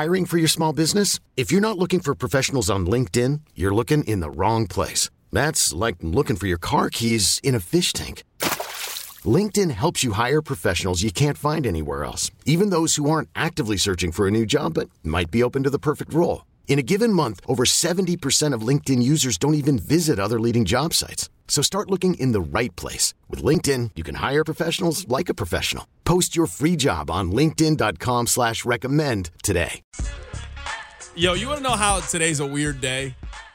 Hiring for your small business? If you're not looking for professionals on LinkedIn, you're looking in the wrong place. That's like looking for your car keys in a fish tank. LinkedIn helps you hire professionals you can't find anywhere else, even those who aren't actively searching for a new job but might be open to the perfect role. In a given month, over 70% of LinkedIn users don't even visit other leading job sites. So start looking in the right place. With LinkedIn, you can hire professionals like a professional. Post your free job on linkedin.com/recommend today. Yo, you want to know how today's a weird day?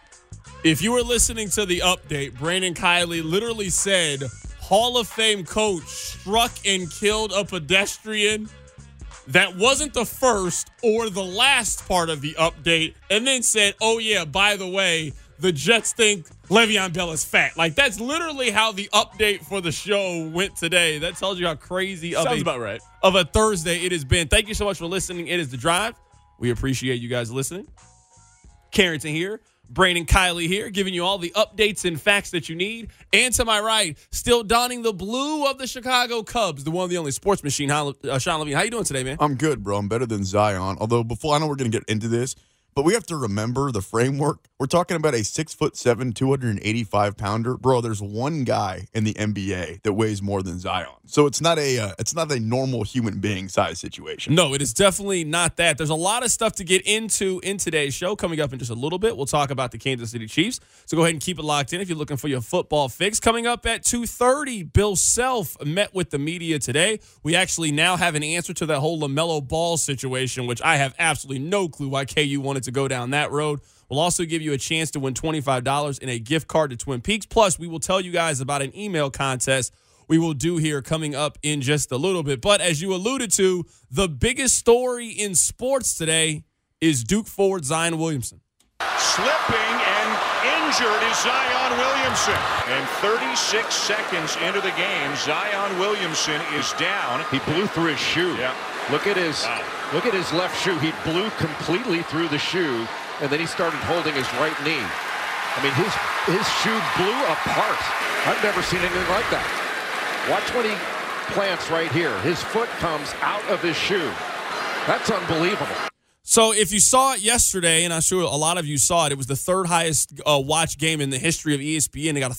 If you were listening to the update, Brandon Kiley literally said, Hall of Fame coach struck and killed a pedestrian. That wasn't the first or the last part of the update. And then said, oh, yeah, by the way, the Jets think Le'Veon Bell is fat. Like, that's literally how the update for the show went today. That tells you how crazy Sounds about right. of a Thursday it has been. Thank you so much for listening. It is The Drive. We appreciate you guys listening. Carrington here. Brandon Kiley here, giving you all the updates and facts that you need. And to my right, still donning the blue of the Chicago Cubs, the one, the only sports machine, Sean Levine. How you doing today, man? I'm good, bro. I'm better than Zion. Although, I know we're going to get into this, but we have to remember the framework. We're talking about a 6'7", 285-pounder. Bro, there's one guy in the NBA that weighs more than Zion. So it's not a normal human being size situation. No, it is definitely not that. There's a lot of stuff to get into in today's show. Coming up in just a little bit, we'll talk about the Kansas City Chiefs. So go ahead and keep it locked in if you're looking for your football fix. Coming up at 2:30, Bill Self met with the media today. We actually now have an answer to that whole LaMelo Ball situation, which I have absolutely no clue why KU wanted to go down that road. We'll also give you a chance to win $25 in a gift card to Twin Peaks. Plus, we will tell you guys about an email contest we will do here coming up in just a little bit. But as you alluded to, the biggest story in sports today is Duke forward Zion Williamson. Slipping and injured is Zion Williamson. And 36 seconds into the game, Zion Williamson is down. He blew through his shoe. Yeah. Look at his left shoe. He blew completely through the shoe, and then he started holding his right knee. I mean, his shoe blew apart. I've never seen anything like that. Watch when he plants right here. His foot comes out of his shoe. That's unbelievable. So if you saw it yesterday, and I'm sure a lot of you saw it, it was the third highest watch game in the history of ESPN. It got a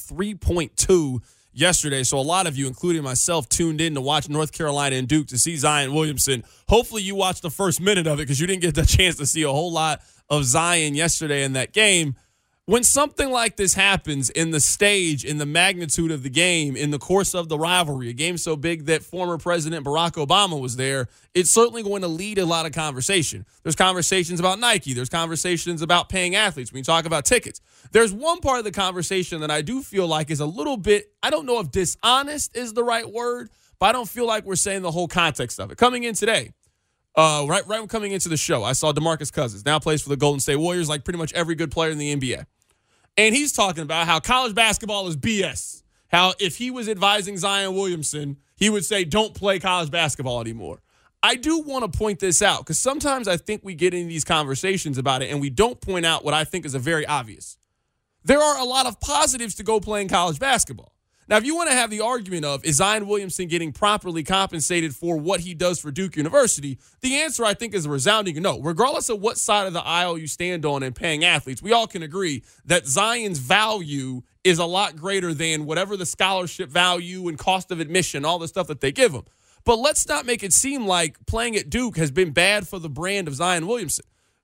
3.2 yesterday. So a lot of you, including myself, tuned in to watch North Carolina and Duke to see Zion Williamson. Hopefully you watched the first minute of it because you didn't get the chance to see a whole lot of Zion yesterday in that game. When something like this happens in the stage, in the magnitude of the game, in the course of the rivalry, a game so big that former President Barack Obama was there, it's certainly going to lead a lot of conversation. There's conversations about Nike. There's conversations about paying athletes. When you talk about tickets, there's one part of the conversation that I do feel like is a little bit, I don't know if dishonest is the right word, but I don't feel like we're saying the whole context of it. Coming in today, right when coming into the show, I saw DeMarcus Cousins, now plays for the Golden State Warriors, like pretty much every good player in the NBA. And he's talking about how college basketball is BS. How if he was advising Zion Williamson, he would say, don't play college basketball anymore. I do want to point this out because sometimes I think we get into these conversations about it and we don't point out what I think is a very obvious. There are a lot of positives to go playing college basketball. Now, if you want to have the argument of, is Zion Williamson getting properly compensated for what he does for Duke University, the answer, I think, is a resounding no. Regardless of what side of the aisle you stand on in paying athletes, we all can agree that Zion's value is a lot greater than whatever the scholarship value and cost of admission, all the stuff that they give him. But let's not make it seem like playing at Duke has been bad for the brand of Zion Williamson.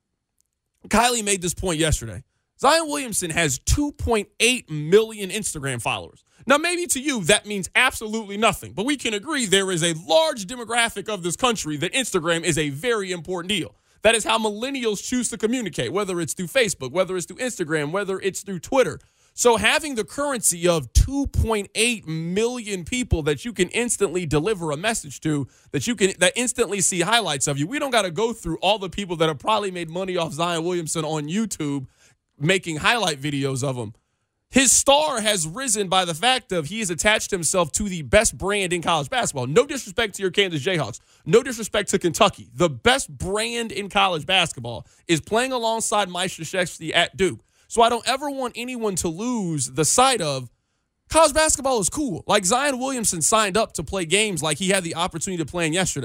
Kylie made this point yesterday. Zion Williamson has 2.8 million Instagram followers. Now, maybe to you, that means absolutely nothing, but we can agree there is a large demographic of this country that Instagram is a very important deal. That is how millennials choose to communicate, whether it's through Facebook, whether it's through Instagram, whether it's through Twitter. So having the currency of 2.8 million people that you can instantly deliver a message to, that instantly see highlights of you, we don't got to go through all the people that have probably made money off Zion Williamson on YouTube making highlight videos of him. His star has risen by the fact of he has attached himself to the best brand in college basketball. No disrespect to your Kansas Jayhawks. No disrespect to Kentucky. The best brand in college basketball is playing alongside Mike Krzyzewski at Duke. So I don't ever want anyone to lose the sight of college basketball is cool. Like Zion Williamson signed up to play games like he had the opportunity to play in yesterday.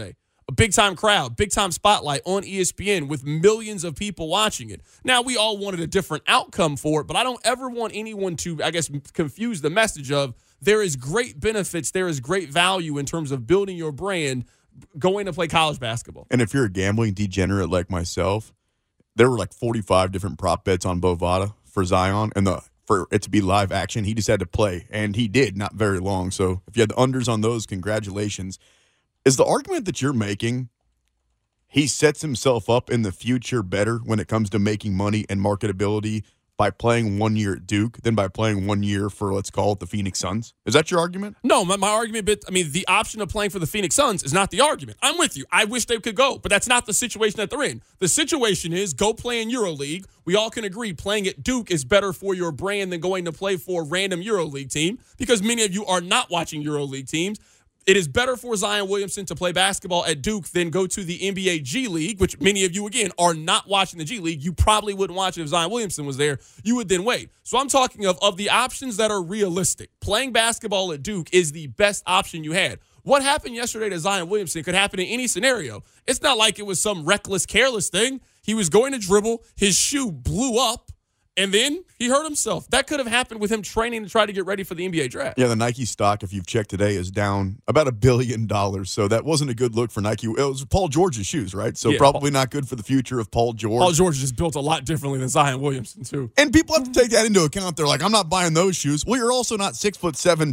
a big-time crowd, big-time spotlight on ESPN with millions of people watching it. Now, we all wanted a different outcome for it, but I don't ever want anyone to, I guess, confuse the message of there is great benefits, there is great value in terms of building your brand going to play college basketball. And if you're a gambling degenerate like myself, there were like 45 different prop bets on Bovada for Zion, and for it to be live action, he just had to play, and he did, not very long. So if you had the unders on those, congratulations. Is the argument that you're making he sets himself up in the future better when it comes to making money and marketability by playing 1 year at Duke than by playing 1 year for, let's call it, the Phoenix Suns? Is that your argument? No, my argument, the option of playing for the Phoenix Suns is not the argument. I'm with you. I wish they could go, but that's not the situation that they're in. The situation is go play in EuroLeague. We all can agree playing at Duke is better for your brand than going to play for a random EuroLeague team because many of you are not watching EuroLeague teams. It is better for Zion Williamson to play basketball at Duke than go to the NBA G League, which many of you, again, are not watching the G League. You probably wouldn't watch it if Zion Williamson was there. You would then wait. So I'm talking of the options that are realistic. Playing basketball at Duke is the best option you had. What happened yesterday to Zion Williamson could happen in any scenario. It's not like it was some reckless, careless thing. He was going to dribble. His shoe blew up. And then he hurt himself. That could have happened with him training to try to get ready for the NBA draft. Yeah, the Nike stock, if you've checked today, is down about $1 billion. So that wasn't a good look for Nike. It was Paul George's shoes, right? So probably not good for the future of Paul George. Paul George is just built a lot differently than Zion Williamson, too. And people have to take that into account. They're like, I'm not buying those shoes. Well, you're also not 6'7",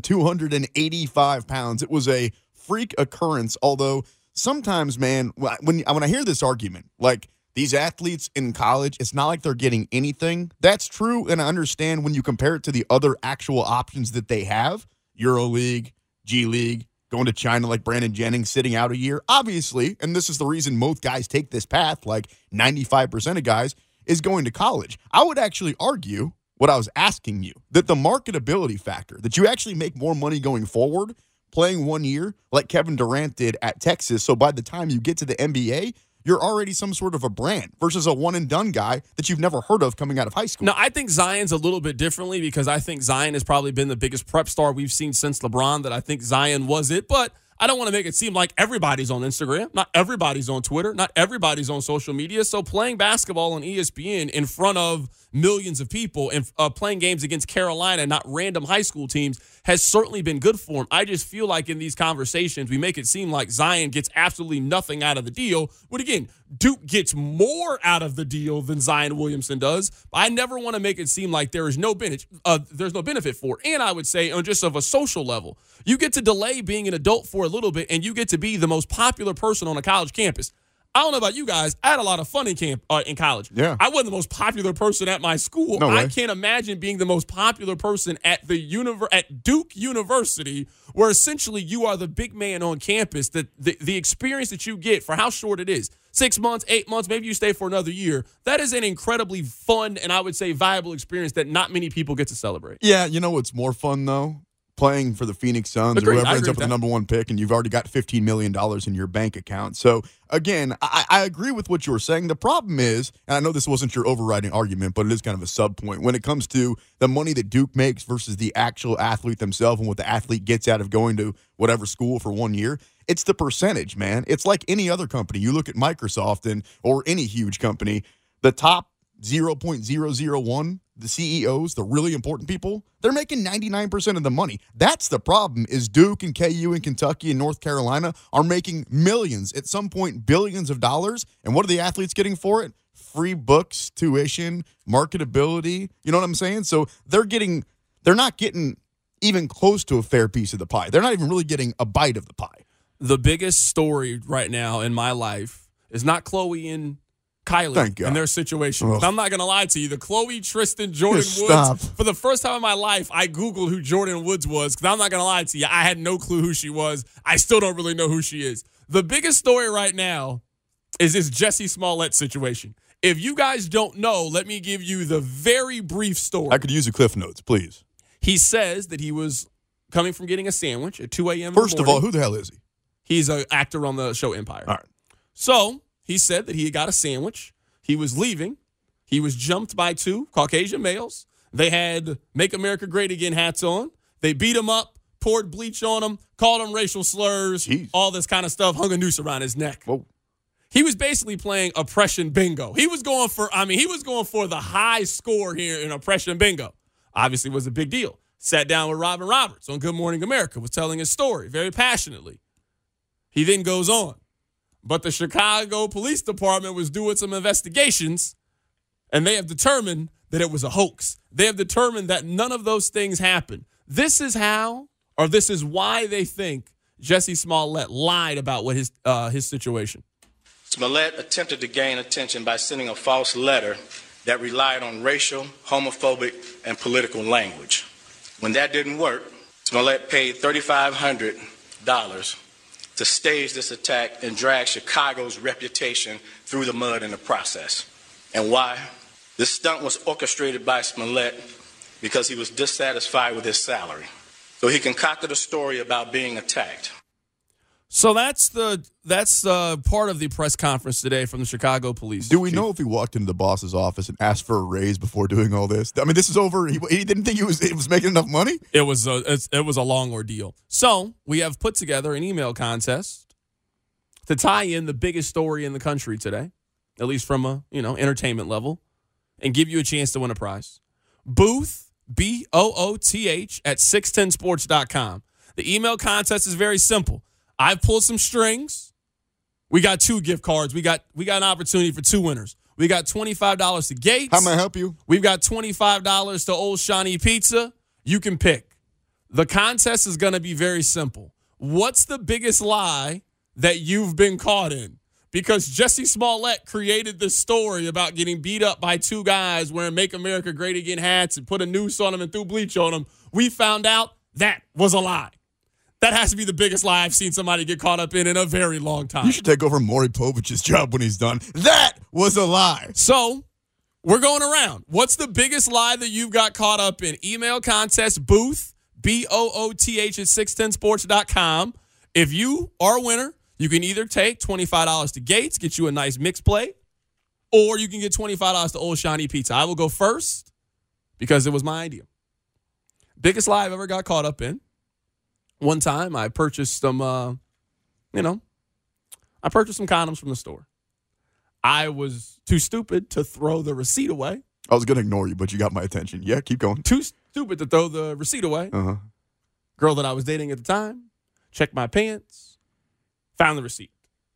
285 pounds. It was a freak occurrence. Although sometimes, man, when I hear this argument, like, these athletes in college, it's not like they're getting anything. That's true, and I understand when you compare it to the other actual options that they have, EuroLeague, G League, going to China like Brandon Jennings, sitting out a year. Obviously, and this is the reason most guys take this path, like 95% of guys, is going to college. I would actually argue what I was asking you, that the marketability factor, that you actually make more money going forward playing 1 year like Kevin Durant did at Texas, so by the time you get to the NBA, you're already some sort of a brand versus a one-and-done guy that you've never heard of coming out of high school. No, I think Zion's a little bit differently because I think Zion has probably been the biggest prep star we've seen since LeBron, that I think Zion was it. But I don't want to make it seem like everybody's on Instagram. Not everybody's on Twitter. Not everybody's on social media. So playing basketball on ESPN in front of millions of people and playing games against Carolina, not random high school teams, has certainly been good for him. I just feel like in these conversations, we make it seem like Zion gets absolutely nothing out of the deal. But again, Duke gets more out of the deal than Zion Williamson does. I never want to make it seem like there is no benefit. There's no benefit for it. And I would say on just of a social level, you get to delay being an adult for a little bit, and you get to be the most popular person on a college campus. I don't know about you guys. I had a lot of fun in college. Yeah. I wasn't the most popular person at my school. No way. I can't imagine being the most popular person at at Duke University, where essentially you are the big man on campus. The experience that you get for how short it is, 6 months, 8 months, maybe you stay for another year. That is an incredibly fun and I would say viable experience that not many people get to celebrate. Yeah, you know what's more fun, though? Playing for the Phoenix Suns, Agreed. or whoever ends up with with the number one pick, and you've already got $15 million in your bank account. So, again, I agree with what you were saying. The problem is, and I know this wasn't your overriding argument, but it is kind of a sub-point, when it comes to the money that Duke makes versus the actual athlete themselves and what the athlete gets out of going to whatever school for 1 year, it's the percentage, man. It's like any other company. You look at Microsoft or any huge company, the top 0.001, the CEOs, the really important people, they're making 99% of the money. That's the problem, is Duke and KU and Kentucky and North Carolina are making millions, at some point billions of dollars. And what are the athletes getting for it? Free books, tuition, marketability. You know what I'm saying? So they're not getting even close to a fair piece of the pie. They're not even really getting a bite of the pie. The biggest story right now in my life is not Chloe and Kylie and their situation. I'm not going to lie to you. The Chloe, Tristan, Jordan Woods, for the first time in my life, I Googled who Jordan Woods was, because I'm not going to lie to you. I had no clue who she was. I still don't really know who she is. The biggest story right now is this Jussie Smollett situation. If you guys don't know, let me give you the very brief story. I could use the Cliff Notes, please. He says that he was coming from getting a sandwich at 2 a.m. First of all, who the hell is he? He's an actor on the show Empire. All right. So he said that he got a sandwich. He was leaving. He was jumped by two Caucasian males. They had Make America Great Again hats on. They beat him up, poured bleach on him, called him racial slurs, Jeez. all this kind of stuff, hung a noose around his neck. Whoa. He was basically playing oppression bingo. He was going for the high score here in oppression bingo. Obviously, it was a big deal. Sat down with Robin Roberts on Good Morning America, was telling his story very passionately. He then goes on. But the Chicago Police Department was doing some investigations, and they have determined that it was a hoax. They have determined that none of those things happened. This is why they think Jussie Smollett lied about what his situation. Smollett attempted to gain attention by sending a false letter that relied on racial, homophobic, and political language. When that didn't work, Smollett paid $3,500 to stage this attack and drag Chicago's reputation through the mud in the process. And why? This stunt was orchestrated by Smollett because he was dissatisfied with his salary. So he concocted a story about being attacked. So that's part of the press conference today from the Chicago police. Do we know if he walked into the boss's office and asked for a raise before doing all this? I mean, this is over. He didn't think it was making enough money? It was a long ordeal. So we have put together an email contest to tie in the biggest story in the country today, at least from a entertainment level, and give you a chance to win a prize. Booth, BOOTH at 610sports.com. The email contest is very simple. I've pulled some strings. We got 2 gift cards. We got an opportunity for 2 winners. We got $25 to Gates. How may I help you? We've got $25 to Old Shawnee Pizza. You can pick. The contest is going to be very simple. What's the biggest lie that you've been caught in? Because Jussie Smollett created this story about getting beat up by 2 guys wearing Make America Great Again hats and put a noose on them and threw bleach on them. We found out that was a lie. That has to be the biggest lie I've seen somebody get caught up in a very long time. You should take over Maury Povich's job when he's done. That was a lie. So we're going around. What's the biggest lie that you've got caught up in? Email contest, Booth, BOOTH at 610sports.com. If you are a winner, you can either take $25 to Gates, get you a nice mixed plate, or you can get $25 to Old Shawnee Pizza. I will go first because it was my idea. Biggest lie I've ever got caught up in. One time I purchased some, condoms from the store. I was too stupid to throw the receipt away. I was going to ignore you, but you got my attention. Yeah, keep going. Too stupid to throw the receipt away. Uh-huh. Girl that I was dating at the time, checked my pants, found the receipt.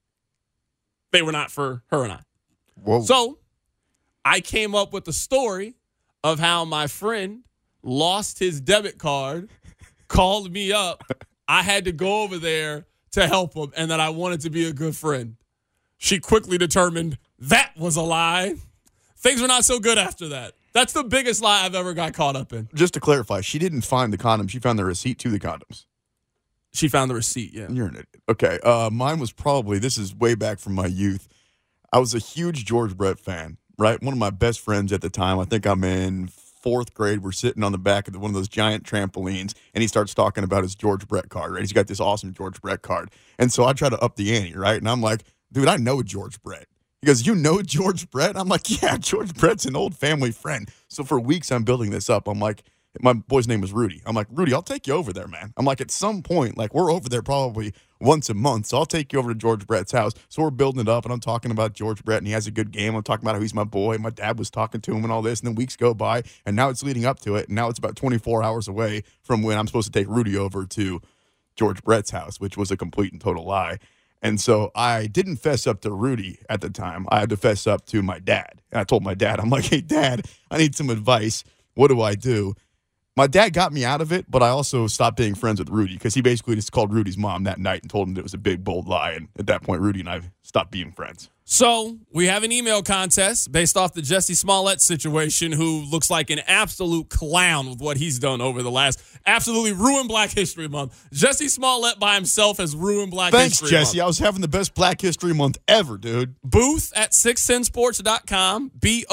They were not for her and I. Whoa. So I came up with the story of how my friend lost his debit card, called me up. I had to go over there to help him, and that I wanted to be a good friend. She quickly determined that was a lie. Things were not so good after that. That's the biggest lie I've ever got caught up in. Just to clarify, she didn't find the condoms. She found the receipt to the condoms. She found the receipt, yeah. You're an idiot. Okay, mine was probably, this is way back from my youth. I was a huge George Brett fan, right? One of my best friends at the time, I think I'm in 4th grade, we're sitting on the back of one of those giant trampolines, and he starts talking about his George Brett card, right? He's got this awesome George Brett card. And so I try to up the ante, right? And I'm like, dude, I know George Brett. He goes, you know George Brett? I'm like, yeah, George Brett's an old family friend. So for weeks, I'm building this up. I'm like, my boy's name was Rudy. I'm like, Rudy, I'll take you over there, man. I'm like, at some point, like, we're over there probably once a month, so I'll take you over to George Brett's house. So we're building it up, and I'm talking about George Brett, and he has a good game. I'm talking about how he's my boy. My dad was talking to him and all this, and then weeks go by, and now it's leading up to it, and now it's about 24 hours away from when I'm supposed to take Rudy over to George Brett's house, which was a complete and total lie. And so I didn't fess up to Rudy at the time. I had to fess up to my dad. And I told my dad, I'm like, hey, Dad, I need some advice. What do I do? My dad got me out of it, but I also stopped being friends with Rudy because he basically just called Rudy's mom that night and told him that it was a big, bold lie. And at that point, Rudy and I stopped being friends. So we have an email contest based off the Jussie Smollett situation, who looks like an absolute clown with what he's done over the last, absolutely ruined Black History Month. Jussie Smollett by himself has ruined Black History Month. Thanks, Jesse. I was having the best Black History Month ever, dude. Booth at 610sports.com,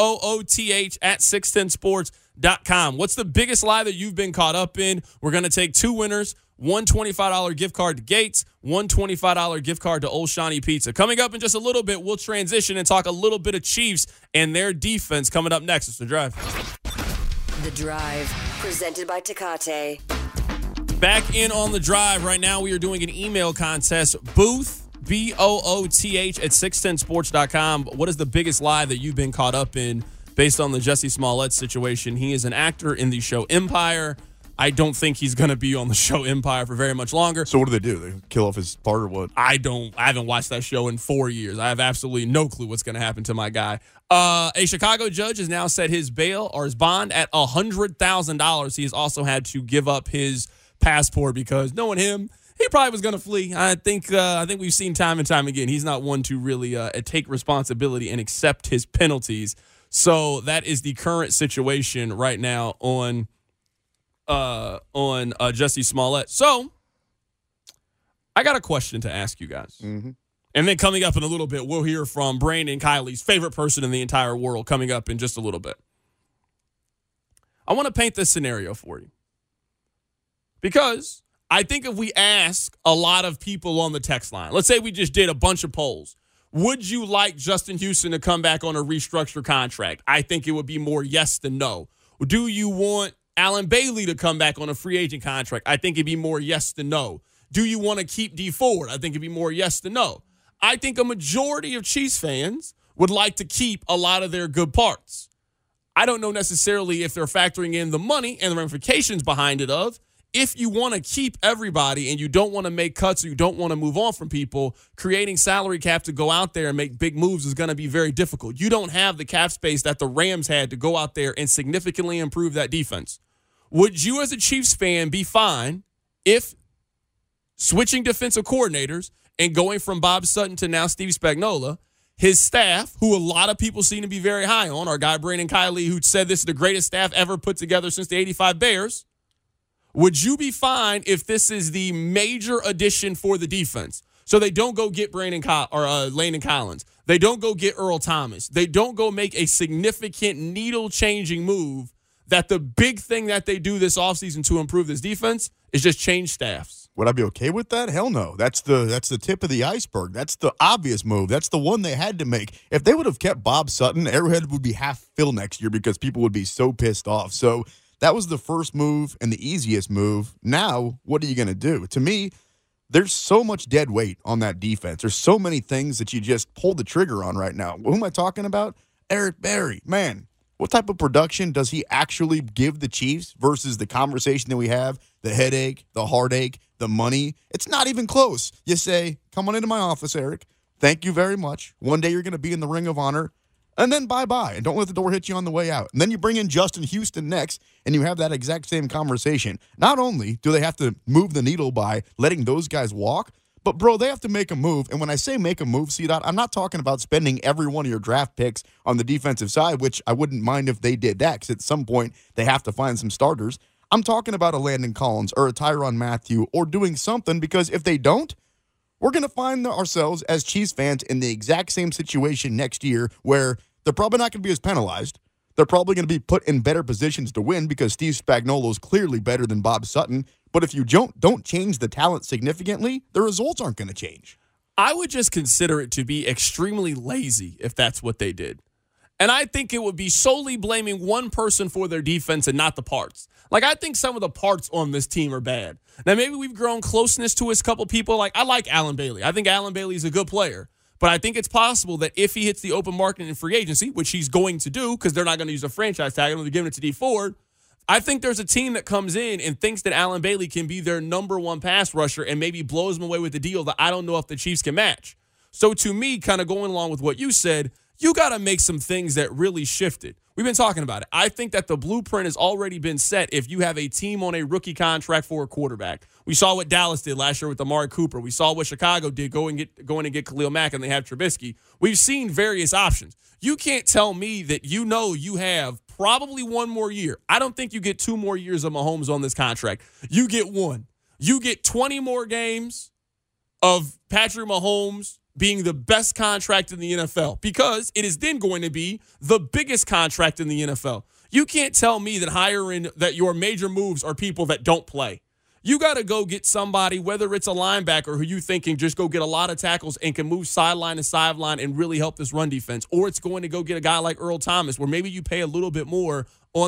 BOOTH at 610sports.com. What's the biggest lie that you've been caught up in? We're going to take 2 winners. One $25 gift card to Gates, one $25 gift card to Old Shawnee Pizza. Coming up in just a little bit, we'll transition and talk a little bit of Chiefs and their defense coming up next. It's The Drive. The Drive, presented by Tecate. Back in on the drive. Right now we are doing an email contest. Booth, BOOTH at 610sports.com. What is the biggest lie that you've been caught up in based on the Jussie Smollett situation? He is an actor in the show Empire. I don't think he's going to be on the show Empire for very much longer. So what do? They kill off his part or what? I haven't watched that show in 4 years. I have absolutely no clue what's going to happen to my guy. A Chicago judge has now set his bail or his bond at $100,000. He has also had to give up his passport because, knowing him, he probably was going to flee. I think we've seen time and time again, he's not one to really take responsibility and accept his penalties. So that is the current situation right now on Jussie Smollett. So I got a question to ask you guys. Mm-hmm. And then coming up in a little bit, we'll hear from Brandon Kiley's favorite person in the entire world coming up in just a little bit. I want to paint this scenario for you. Because I think if we ask a lot of people on the text line, let's say we just did a bunch of polls, would you like Justin Houston to come back on a restructured contract? I think it would be more yes than no. Do you want Allen Bailey to come back on a free agent contract? I think it'd be more yes than no. Do you want to keep D Ford? I think it'd be more yes than no. I think a majority of Chiefs fans would like to keep a lot of their good parts. I don't know necessarily if they're factoring in the money and the ramifications behind it of, if you want to keep everybody and you don't want to make cuts or you don't want to move on from people, creating salary cap to go out there and make big moves is going to be very difficult. You don't have the cap space that the Rams had to go out there and significantly improve that defense. Would you as a Chiefs fan be fine if switching defensive coordinators and going from Bob Sutton to now Steve Spagnuolo, his staff, who a lot of people seem to be very high on, our guy Brandon Kiley, who said this is the greatest staff ever put together since the 85 Bears, would you be fine if this is the major addition for the defense? So they don't go get Landon Collins. They don't go get Earl Thomas. They don't go make a significant needle-changing move, that the big thing that they do this offseason to improve this defense is just change staffs. Would I be okay with that? Hell no. That's the tip of the iceberg. That's the obvious move. That's the one they had to make. If they would have kept Bob Sutton, Arrowhead would be half fill next year because people would be so pissed off. So that was the first move and the easiest move. Now, what are you going to do? To me, there's so much dead weight on that defense. There's so many things that you just pull the trigger on right now. Who am I talking about? Eric Berry. Man, what type of production does he actually give the Chiefs versus the conversation that we have, the headache, the heartache, the money? It's not even close. You say, come on into my office, Eric. Thank you very much. One day you're going to be in the Ring of Honor, and then bye-bye, and don't let the door hit you on the way out. And then you bring in Justin Houston next, and you have that exact same conversation. Not only do they have to move the needle by letting those guys walk, but, bro, they have to make a move. And when I say make a move, C-Dot, I'm not talking about spending every one of your draft picks on the defensive side, which I wouldn't mind if they did that, because at some point they have to find some starters. I'm talking about a Landon Collins or a Tyrann Mathieu or doing something, because if they don't, we're going to find ourselves as Chiefs fans in the exact same situation next year where they're probably not going to be as penalized. They're probably going to be put in better positions to win because Steve Spagnuolo is clearly better than Bob Sutton. But if you don't change the talent significantly, the results aren't going to change. I would just consider it to be extremely lazy if that's what they did. And I think it would be solely blaming one person for their defense and not the parts. Like, I think some of the parts on this team are bad. Now, maybe we've grown closeness to a couple people. Like, I like Allen Bailey. I think Allen Bailey is a good player. But I think it's possible that if he hits the open market in free agency, which he's going to do because they're not going to use a franchise tag, they're giving it to D Ford, I think there's a team that comes in and thinks that Allen Bailey can be their number one pass rusher and maybe blows them away with a deal that I don't know if the Chiefs can match. So to me, kind of going along with what you said, you got to make some things that really shifted. We've been talking about it. I think that the blueprint has already been set if you have a team on a rookie contract for a quarterback. We saw what Dallas did last year with Amari Cooper. We saw what Chicago did going and get Khalil Mack, and they have Trubisky. We've seen various options. You can't tell me that you know you have probably one more year. I don't think you get 2 more years of Mahomes on this contract. You get 1. You get 20 more games of Patrick Mahomes being the best contract in the NFL, because it is then going to be the biggest contract in the NFL. You can't tell me that your major moves are people that don't play. You got to go get somebody, whether it's a linebacker who you think can just go get a lot of tackles and can move sideline to sideline and really help this run defense, or it's going to go get a guy like Earl Thomas, where maybe you pay a little bit more on that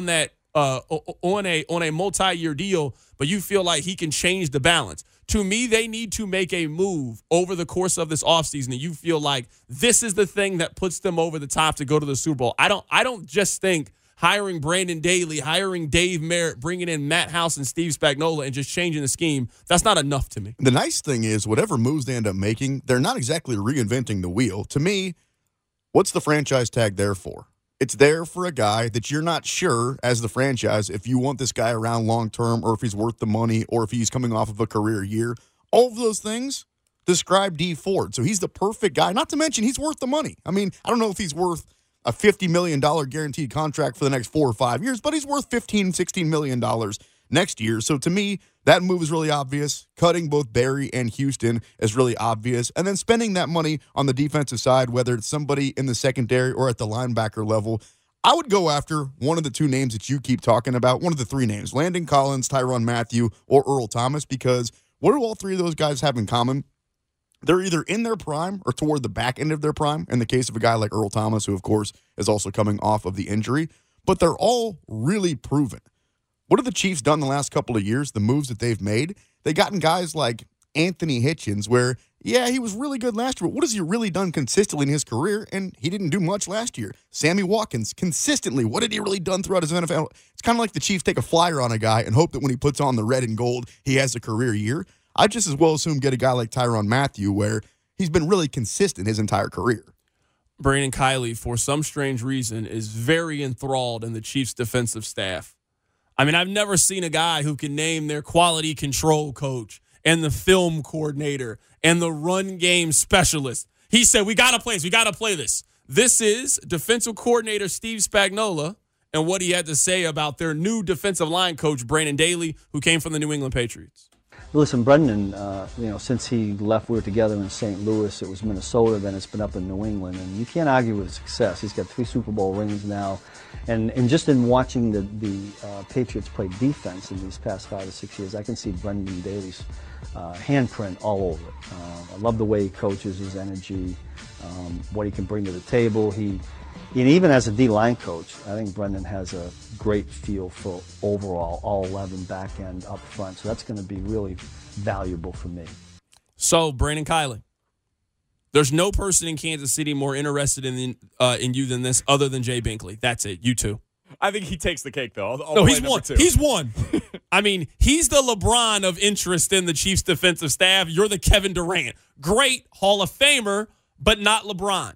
on a multi-year deal, but you feel like he can change the balance. To me, they need to make a move over the course of this offseason that you feel like this is the thing that puts them over the top to go to the Super Bowl. I don't just think hiring Brandon Daly, hiring Dave Merritt, bringing in Matt House and Steve Spagnuolo and just changing the scheme, that's not enough to me. The nice thing is whatever moves they end up making, they're not exactly reinventing the wheel. To me, what's the franchise tag there for? It's there for a guy that you're not sure as the franchise if you want this guy around long term or if he's worth the money or if he's coming off of a career year. All of those things describe Dee Ford. So he's the perfect guy. Not to mention he's worth the money. I mean, I don't know if he's worth a $50 million guaranteed contract for the next 4 or 5 years, but he's worth $15, $16 million next year. So to me, that move is really obvious. Cutting both Barry and Houston is really obvious. And then spending that money on the defensive side, whether it's somebody in the secondary or at the linebacker level, I would go after one of the 2 names that you keep talking about, one of the 3 names, Landon Collins, Tyrann Mathieu, or Earl Thomas, because what do all 3 of those guys have in common? They're either in their prime or toward the back end of their prime, in the case of a guy like Earl Thomas, who, of course, is also coming off of the injury. But they're all really proven. What have the Chiefs done the last couple of years, the moves that they've made? They've gotten guys like Anthony Hitchens, where, yeah, he was really good last year, but what has he really done consistently in his career? And he didn't do much last year. Sammy Watkins, consistently, what had he really done throughout his NFL? It's kind of like the Chiefs take a flyer on a guy and hope that when he puts on the red and gold, he has a career year. I'd just as well assume get a guy like Tyrann Mathieu, where he's been really consistent his entire career. Brandon Kiley, for some strange reason, is very enthralled in the Chiefs' defensive staff. I mean, I've never seen a guy who can name their quality control coach and the film coordinator and the run game specialist. He said, we got to play this. We got to play this. This is defensive coordinator Steve Spagnuolo and what he had to say about their new defensive line coach, Brandon Daly, who came from the New England Patriots. Listen, Brendan, since he left, we were together in St. Louis. It was Minnesota, then it's been up in New England. And you can't argue with his success. He's got 3 Super Bowl rings now. And just in watching the Patriots play defense in these past 5 or 6 years, I can see Brendan Daly's handprint all over it. I love the way he coaches, his energy, what he can bring to the table. And even as a D-line coach, I think Brendan has a great feel for overall all 11 back end up front. So that's going to be really valuable for me. So, Brandon Kiley, there's no person in Kansas City more interested in you than this other than Jay Binkley. That's it. You two. I think he takes the cake, though. No, he's won. He's won. I mean, he's the LeBron of interest in the Chiefs' defensive staff. You're the Kevin Durant. Great Hall of Famer, but not LeBron.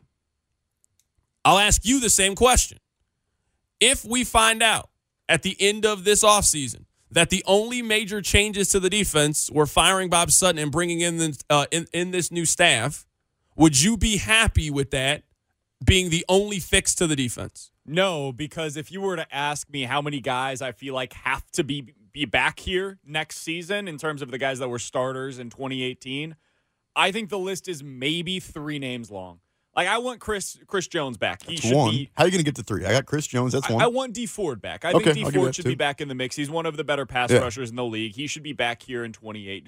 I'll ask you the same question. If we find out at the end of this offseason that the only major changes to the defense were firing Bob Sutton and bringing in this new staff, would you be happy with that being the only fix to the defense? No, because if you were to ask me how many guys I feel like have to be back here next season in terms of the guys that were starters in 2018, I think the list is maybe 3 names long. Like, I want Chris Jones back. That's one. How are you going to get to 3? I got Chris Jones. That's one. I want Dee Ford back. I think Dee Ford should be back in the mix. He's one of the better pass rushers in the league. He should be back here in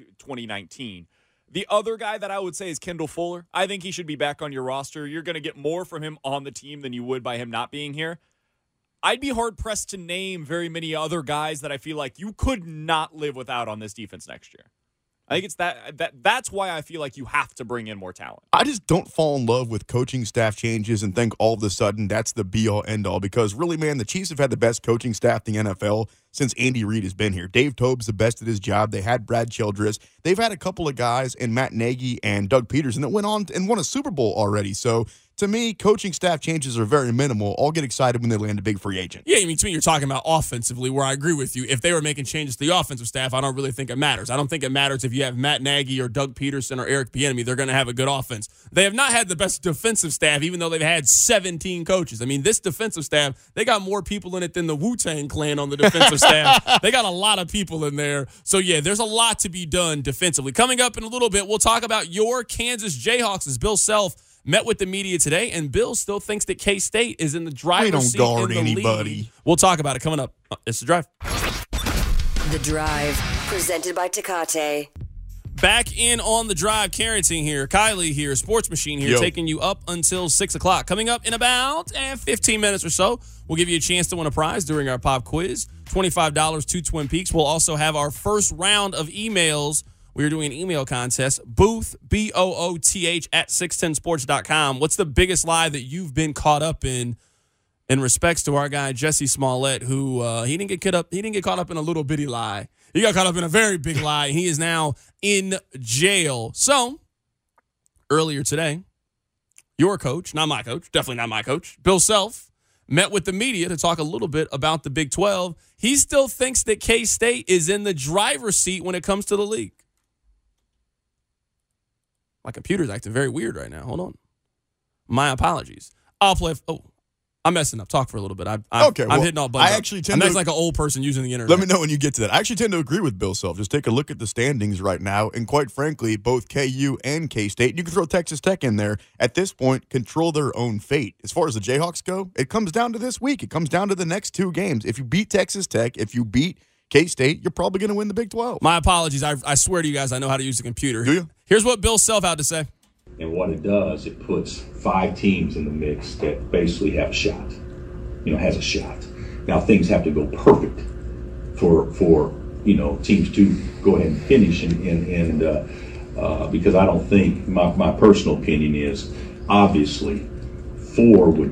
2019. The other guy that I would say is Kendall Fuller. I think he should be back on your roster. You're going to get more from him on the team than you would by him not being here. I'd be hard-pressed to name very many other guys that I feel like you could not live without on this defense next year. I think it's that's why I feel like you have to bring in more talent. I just don't fall in love with coaching staff changes and think all of a sudden that's the be-all, end-all. Because really, man, the Chiefs have had the best coaching staff in the NFL since Andy Reid has been here. Dave Tobe's the best at his job. They had Brad Childress. They've had a couple of guys in Matt Nagy and Doug Peterson that went on and won a Super Bowl already. So, to me, coaching staff changes are very minimal. I'll get excited when they land a big free agent. Yeah, I mean, to me, you're talking about offensively, where I agree with you. If they were making changes to the offensive staff, I don't really think it matters. I don't think it matters if you have Matt Nagy or Doug Peterson or Eric Bieniemy. They're going to have a good offense. They have not had the best defensive staff, even though they've had 17 coaches. I mean, this defensive staff, they got more people in it than the Wu-Tang Clan on the defensive staff. They got a lot of people in there. So, yeah, there's a lot to be done defensively. Coming up in a little bit, we'll talk about your Kansas Jayhawks as Bill Self met with the media today, and Bill still thinks that K-State is in the driver's seat in the league. We don't guard anybody. We'll talk about it coming up. It's The Drive. The Drive, presented by Tecate. Back in on the drive, Carrington here, Kylie here, Sports Machine here, taking you up until 6 o'clock. Coming up in about 15 minutes or so, we'll give you a chance to win a prize during our pop quiz. $25 to Twin Peaks. We'll also have our first round of emails. We are doing an email contest. Booth, BOOTH, at 610sports.com. What's the biggest lie that you've been caught up in respects to our guy, Jesse Smollett, who he didn't get caught up in a little bitty lie. He got caught up in a very big lie. He is now in jail. So, earlier today, your coach, not my coach, definitely not my coach, Bill Self, met with the media to talk a little bit about the Big 12. He still thinks that K-State is in the driver's seat when it comes to the league. My computer's acting very weird right now. Hold on. My apologies. I'm messing up. Talk for a little bit. I'm hitting all buttons. I'm like an old person using the internet. Let me know when you get to that. I actually tend to agree with Bill Self. Just take a look at the standings right now, and quite frankly, both KU and K-State, you can throw Texas Tech in there, at this point, control their own fate. As far as the Jayhawks go, it comes down to this week. It comes down to the next two games. If you beat Texas Tech, if you beat K-State, you're probably going to win the Big 12. My apologies. I swear to you guys, I know how to use the computer. Do you? Here's what Bill Self had to say. And what it does, it puts 5 teams in the mix that basically have a shot. Has a shot. Now things have to go perfect for teams to go ahead and finish and because I don't think my personal opinion is obviously 4 will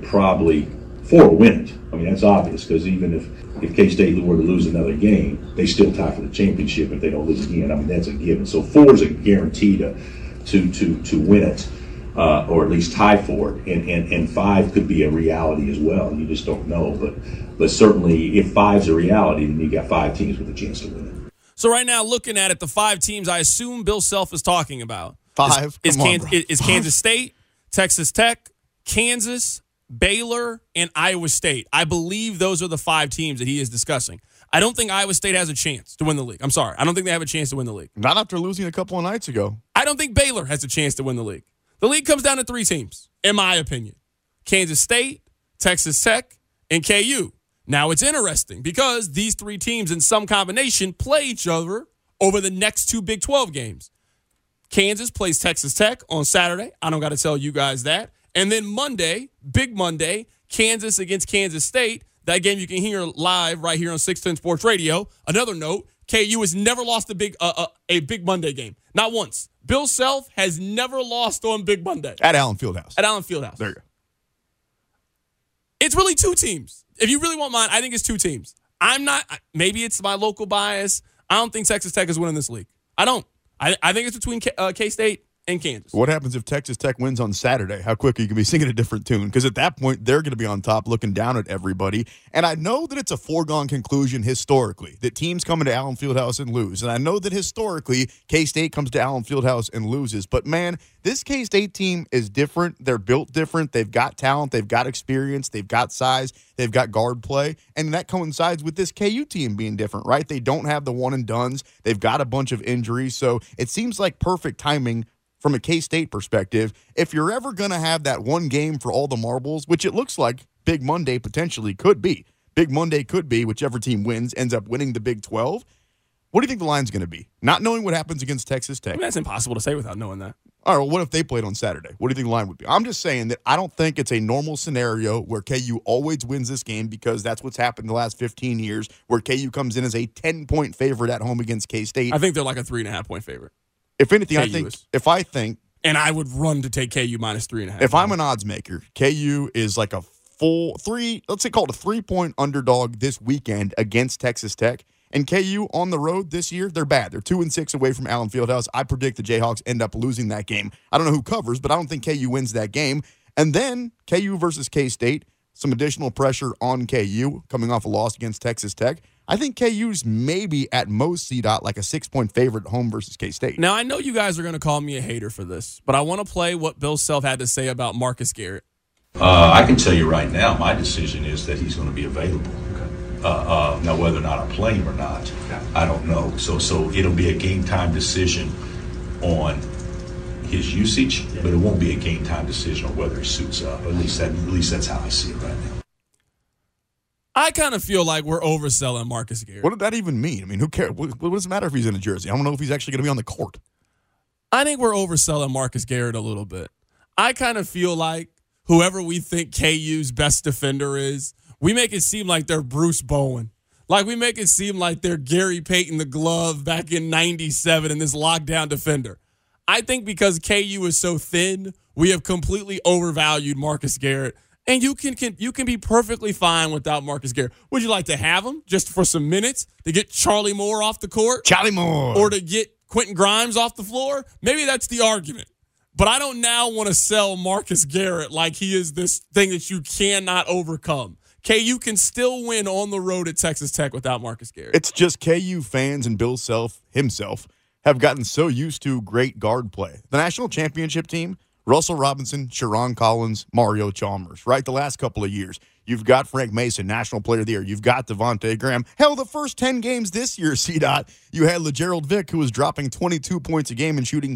win it. I mean that's obvious because even if K-State were to lose another game, they still tie for the championship if they don't lose again. I mean that's a given. So 4 is a guarantee to win it. Or at least tie for it, and 5 could be a reality as well. You just don't know, but certainly if 5's a reality, then you got 5 teams with a chance to win it. So right now, looking at it, the 5 teams I assume Bill Self is talking about 5 is Kansas State, Texas Tech, Kansas, Baylor, and Iowa State. I believe those are the 5 teams that he is discussing. I don't think Iowa State has a chance to win the league. I'm sorry, I don't think they have a chance to win the league. Not after losing a couple of nights ago. I don't think Baylor has a chance to win the league. The league comes down to 3 teams, in my opinion. Kansas State, Texas Tech, and KU. Now, it's interesting because these 3 teams in some combination play each other over the next 2 Big 12 games. Kansas plays Texas Tech on Saturday. I don't got to tell you guys that. And then Monday, Big Monday, Kansas against Kansas State. That game you can hear live right here on 610 Sports Radio. Another note, KU has never lost a Big Monday game. Not once. Bill Self has never lost on Big Monday. At Allen Fieldhouse. There you go. It's really 2 teams. If you really want mine, I think it's 2 teams. Maybe it's my local bias. I don't think Texas Tech is winning this league. I don't. I think it's between K-State and Kansas. What happens if Texas Tech wins on Saturday? How quick are you going to be singing a different tune? Because at that point, they're going to be on top looking down at everybody. And I know that it's a foregone conclusion historically that teams come into Allen Fieldhouse and lose. And I know that historically, K-State comes to Allen Fieldhouse and loses. But, man, this K-State team is different. They're built different. They've got talent. They've got experience. They've got size. They've got guard play. And that coincides with this KU team being different, right? They don't have the one-and-dones. They've got a bunch of injuries. So it seems like perfect timing from a K-State perspective. If you're ever going to have that one game for all the marbles, which it looks like Big Monday potentially could be. Big Monday could be whichever team wins, ends up winning the Big 12. What do you think the line's going to be? Not knowing what happens against Texas Tech. I mean, that's impossible to say without knowing that. All right, well, what if they played on Saturday? What do you think the line would be? I'm just saying that I don't think it's a normal scenario where KU always wins this game because that's what's happened the last 15 years, where KU comes in as a 10-point favorite at home against K-State. I think they're like a 3.5-point favorite. If anything, I think and I would run to take KU minus 3.5. If I'm an odds maker, KU is like a full 3, let's say call it a 3-point underdog this weekend against Texas Tech. And KU on the road this year, they're bad. They're 2-6 away from Allen Fieldhouse. I predict the Jayhawks end up losing that game. I don't know who covers, but I don't think KU wins that game. And then KU versus K-State, some additional pressure on KU coming off a loss against Texas Tech. I think KU's maybe at most CDOT like a 6-point favorite home versus K-State. Now, I know you guys are going to call me a hater for this, but I want to play what Bill Self had to say about Marcus Garrett. I can tell you right now, my decision is that he's going to be available. Now, whether or not I play him or not, I don't know. So it'll be a game-time decision on his usage, but it won't be a game-time decision on whether he suits up. At least that's how I see it right now. I kind of feel like we're overselling Marcus Garrett. What did that even mean? I mean, who cares? What does it matter if he's in a jersey? I don't know if he's actually going to be on the court. I think we're overselling Marcus Garrett a little bit. I kind of feel like whoever we think KU's best defender is, we make it seem like they're Bruce Bowen. Like we make it seem like they're Gary Payton the Glove back in 97 and this lockdown defender. I think because KU is so thin, we have completely overvalued Marcus Garrett. And you can be perfectly fine without Marcus Garrett. Would you like to have him just for some minutes to get Charlie Moore off the court? Charlie Moore. Or to get Quentin Grimes off the floor? Maybe that's the argument. But I don't now want to sell Marcus Garrett like he is this thing that you cannot overcome. KU can still win on the road at Texas Tech without Marcus Garrett. It's just KU fans and Bill Self himself have gotten so used to great guard play. The national championship team, Russell Robinson, Sharon Collins, Mario Chalmers, right? The last couple of years. You've got Frank Mason, National Player of the Year. You've got Devontae Graham. Hell, the first 10 games this year, CDOT, you had LeGerald Vick, who was dropping 22 points a game and shooting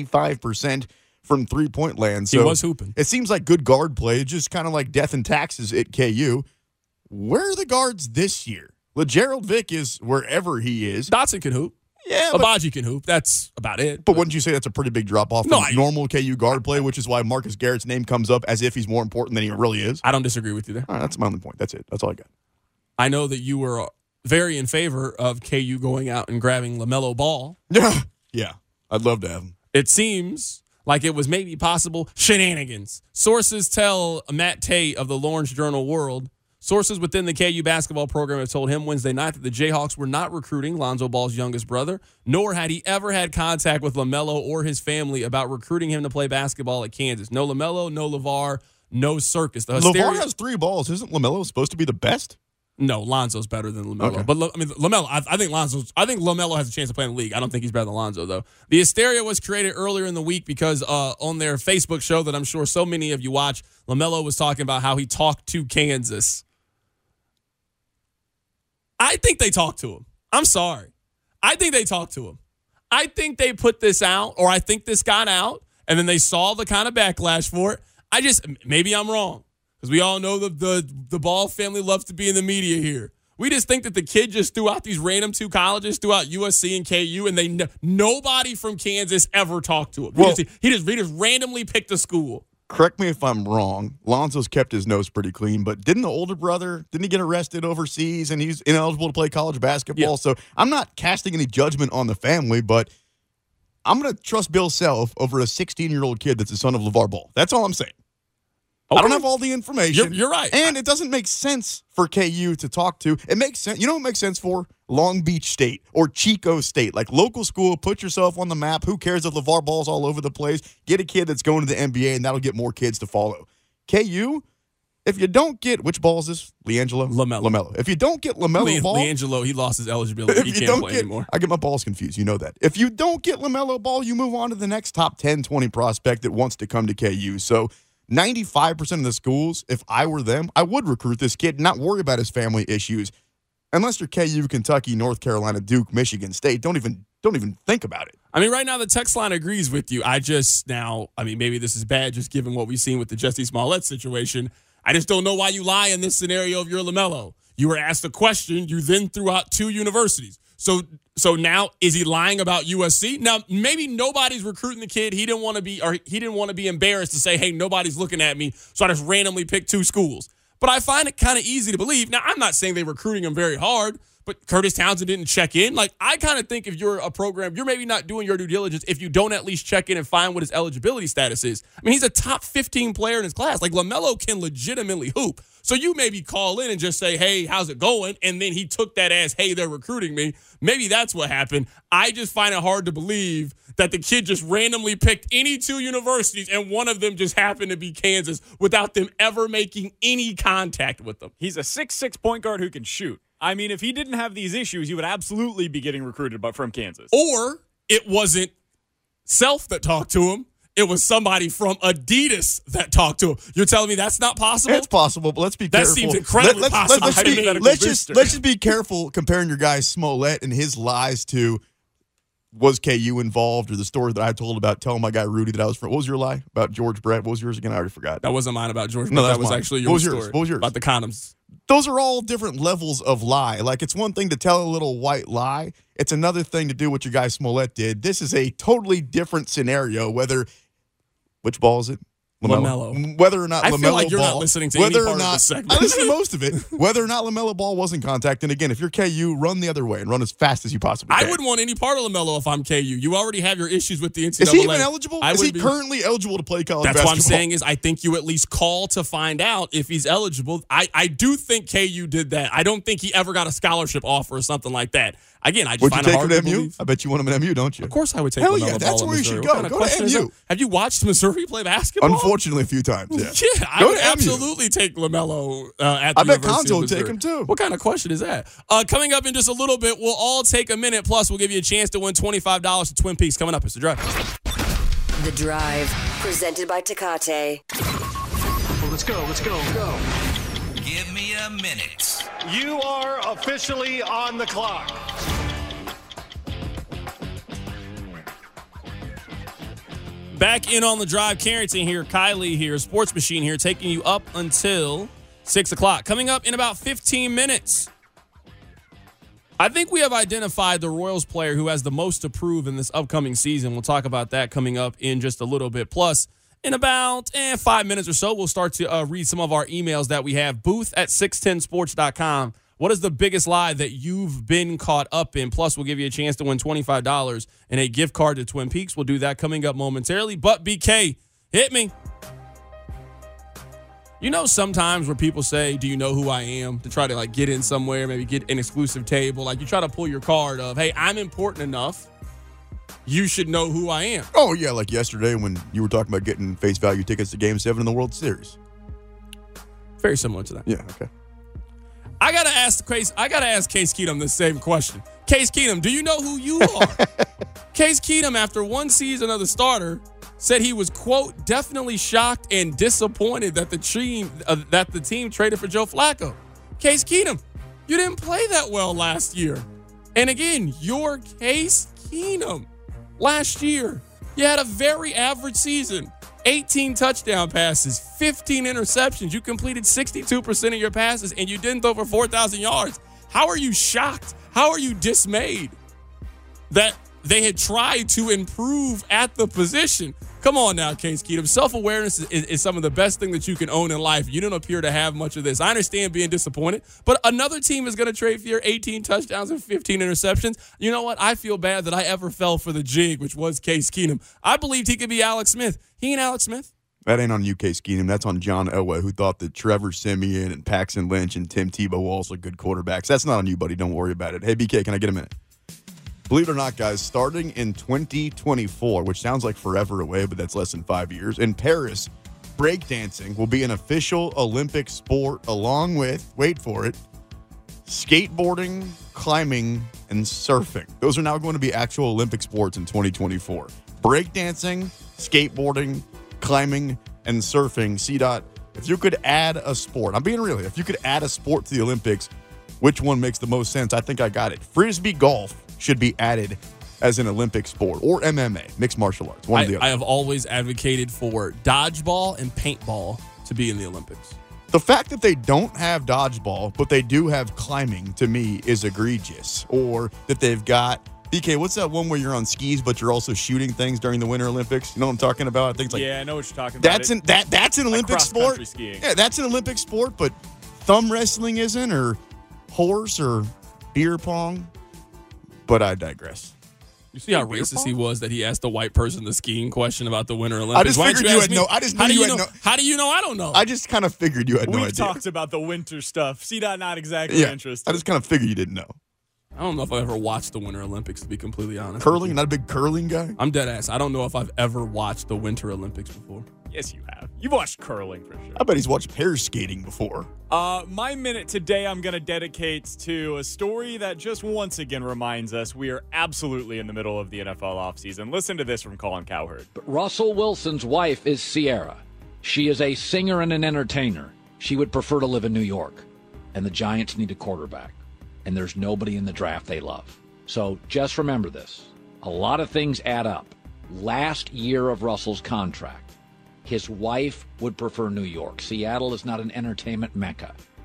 55% from three-point land. So he was hooping. It seems like good guard play, just kind of like death and taxes at KU. Where are the guards this year? LeGerald Vick is wherever he is. Dotson can hoop. Yeah, Abaji can hoop. That's about it. But wouldn't you say that's a pretty big drop-off from normal KU guard play, which is why Marcus Garrett's name comes up as if he's more important than he really is? I don't disagree with you there. All right, that's my only point. That's it. That's all I got. I know that you were very in favor of KU going out and grabbing LaMelo Ball. Yeah, I'd love to have him. It seems like it was maybe possible shenanigans. Sources tell Matt Tate of the Lawrence Journal-World, sources within the KU basketball program have told him Wednesday night that the Jayhawks were not recruiting Lonzo Ball's youngest brother, nor had he ever had contact with LaMelo or his family about recruiting him to play basketball at Kansas. No LaMelo, no LeVar, no circus. LeVar has 3 balls. Isn't LaMelo supposed to be the best? No, Lonzo's better than LaMelo. Okay. But LaMelo, I think LaMelo has a chance to play in the league. I don't think he's better than Lonzo, though. The hysteria was created earlier in the week because on their Facebook show that I'm sure so many of you watch, LaMelo was talking about how he talked to Kansas. I think they talked to him. I'm sorry. I think they talked to him. I think they put this out, or I think this got out, and then they saw the kind of backlash for it. Maybe I'm wrong, because we all know the Ball family loves to be in the media here. We just think that the kid just threw out these random 2 colleges, threw out USC and KU, and nobody from Kansas ever talked to him. Well, he just randomly picked a school. Correct me if I'm wrong. Lonzo's kept his nose pretty clean, but didn't the older brother, didn't he get arrested overseas and he's ineligible to play college basketball? Yeah. So I'm not casting any judgment on the family, but I'm going to trust Bill Self over a 16-year-old kid that's the son of LeVar Ball. That's all I'm saying. Okay. I don't have all the information. You're right. And it doesn't make sense for KU to talk to. It makes sense. You know what makes sense for? Long Beach State or Chico State. Like local school, put yourself on the map. Who cares if LeVar Ball's all over the place? Get a kid that's going to the NBA, and that'll get more kids to follow. KU, if you don't get, which Ball is this? LaMelo. If you don't get LaMelo Ball. LiAngelo, he lost his eligibility. He can't play anymore. I get my balls confused. You know that. If you don't get LaMelo Ball, you move on to the next top 10, 20 prospect that wants to come to KU. So 95% of the schools, if I were them, I would recruit this kid and not worry about his family issues. Unless you're KU, Kentucky, North Carolina, Duke, Michigan State, don't even think about it. I mean, right now the text line agrees with you. Maybe this is bad just given what we've seen with the Jussie Smollett situation. I just don't know why you lie in this scenario of your LaMelo. You were asked a question, you then threw out 2 universities. So now is he lying about USC? Now maybe nobody's recruiting the kid. He didn't want to be embarrassed to say, "Hey, nobody's looking at me," so I just randomly picked 2 schools. But I find it kind of easy to believe. Now, I'm not saying they're recruiting him very hard, but Curtis Townsend didn't check in. Like, I kind of think if you're a program, you're maybe not doing your due diligence if you don't at least check in and find what his eligibility status is. I mean, he's a top 15 player in his class. Like, LaMelo can legitimately hoop. So you maybe call in and just say, "Hey, how's it going?" And then he took that as, "Hey, they're recruiting me." Maybe that's what happened. I just find it hard to believe that the kid just randomly picked any 2 universities and one of them just happened to be Kansas without them ever making any contact with them. He's a 6'6" point guard who can shoot. I mean, if he didn't have these issues, he would absolutely be getting recruited from Kansas. Or it wasn't Self that talked to him. It was somebody from Adidas that talked to him. You're telling me that's not possible? It's possible, but let's be careful. That seems incredibly possible. Let's just be careful comparing your guy Smollett and his lies to was KU involved or the story that I told about telling my guy Rudy that I was from. What was your lie about George Brett? What was yours again? I already forgot. That wasn't mine about George Brett. No, that was actually your story. What was yours? About the condoms. those are all different levels of lie. Like, it's one thing to tell a little white lie. It's another thing to do what your guy Smollett did. This is a totally different scenario, which ball is it? LaMelo. Whether or not I LaMelo feel like you're Ball, not listening to any part of this segment. I listen to most of it. Whether or not LaMelo Ball was in contact, and again, if you're KU, run the other way and run as fast as you possibly can. I wouldn't want any part of LaMelo if I'm KU. You already have your issues with the NCAA. Is he even eligible? Is he currently eligible to play college basketball? That's what I'm saying is I think you at least call to find out if he's eligible. I do think KU did that. I don't think he ever got a scholarship offer or something like that. Again, I just find it hard to believe. I bet you want him at MU, don't you? Of course I would take Hell LaMelo yeah, that's Ball where you Missouri. should go. Go to MU. Have you watched Missouri play basketball? Unfortunately, a few times, yeah. Yeah, I would absolutely take LaMelo at the University of Missouri. I bet Conzo would take him, too. What kind of question is that? Coming up in just a little bit, we'll all take a minute, plus we'll give you a chance to win $25 to Twin Peaks. Coming up, it's The Drive. The Drive, presented by Tecate. Let's go. Give me a minute. You are officially on the clock. Back in on The Drive, Carrington here, Kylie here, Sports Machine here, taking you up until 6 o'clock. Coming up in about 15 minutes. I think we have identified the Royals player who has the most to prove in this upcoming season. We'll talk about that coming up in just a little bit. Plus, in about 5 minutes or so, we'll start to read some of our emails that we have. Booth@610sports.com. What is the biggest lie that you've been caught up in? Plus, we'll give you a chance to win $25 and a gift card to Twin Peaks. We'll do that coming up momentarily. But, BK, hit me. You know sometimes where people say, do you know who I am? To try to, get in somewhere, maybe get an exclusive table. Like, you try to pull your card of, hey, I'm important enough. You should know who I am. Oh, yeah, like yesterday when you were talking about getting face value tickets to Game 7 in the World Series. Very similar to that. Yeah, okay. I gotta ask Case Keenum the same question. Case Keenum, do you know who you are? Case Keenum, after one season of the starter, said he was, quote, definitely shocked and disappointed that the team traded for Joe Flacco. Case Keenum, you didn't play that well last year. And again, you're Case Keenum. Last year, you had a very average season. 18 touchdown passes, 15 interceptions. You completed 62% of your passes, and you didn't throw for 4,000 yards. How are you shocked? How are you dismayed that they had tried to improve at the position? Come on now, Case Keenum. Self-awareness is some of the best thing that you can own in life. You don't appear to have much of this. I understand being disappointed, but another team is going to trade for your 18 touchdowns and 15 interceptions. You know what? I feel bad that I ever fell for the jig, which was Case Keenum. I believed he could be Alex Smith. He ain't Alex Smith. That ain't on you, Case Keenum. That's on John Elway, who thought that Trevor Siemian and Paxton Lynch and Tim Tebow were also good quarterbacks. That's not on you, buddy. Don't worry about it. Hey, BK, can I get a minute? Believe it or not, guys, starting in 2024, which sounds like forever away, but that's less than 5 years, in Paris, breakdancing will be an official Olympic sport along with, wait for it, skateboarding, climbing, and surfing. Those are now going to be actual Olympic sports in 2024. Breakdancing, skateboarding, climbing, and surfing. CDOT, if you could add a sport, I'm being real here, if you could add a sport to the Olympics, which one makes the most sense? I think I got it. Frisbee golf should be added as an Olympic sport, or MMA, mixed martial arts. One or the other. I have always advocated for dodgeball and paintball to be in the Olympics. The fact that they don't have dodgeball, but they do have climbing, to me, is egregious. Or that they've got, BK, what's that one where you're on skis, but you're also shooting things during the Winter Olympics? You know what I'm talking about? Things like, yeah, I know what you're talking about. That's an Olympic sport. Skiing. Yeah, that's an Olympic sport, but thumb wrestling isn't, or horse or beer pong. But I digress. You see how racist he was that he asked the white person the skiing question about the Winter Olympics? I just figured you had no. I just knew you had no. How do you know I don't know? I just kind of figured you had no idea. We've talked about the winter stuff. CDOT not exactly interested. I just kind of figured you didn't know. I don't know if I ever watched the Winter Olympics, to be completely honest. Curling? Not a big curling guy? I'm dead ass. I don't know if I've ever watched the Winter Olympics before. Yes, you have. You've watched curling for sure. I bet he's watched pair skating before. My minute today I'm going to dedicate to a story that just once again reminds us we are absolutely in the middle of the NFL offseason. Listen to this from Colin Cowherd. Russell Wilson's wife is Sierra. She is a singer and an entertainer. She would prefer to live in New York. And the Giants need a quarterback. And there's nobody in the draft they love. So just remember this. A lot of things add up. Last year of Russell's contract, his wife would prefer New York. Seattle is not an entertainment mecca.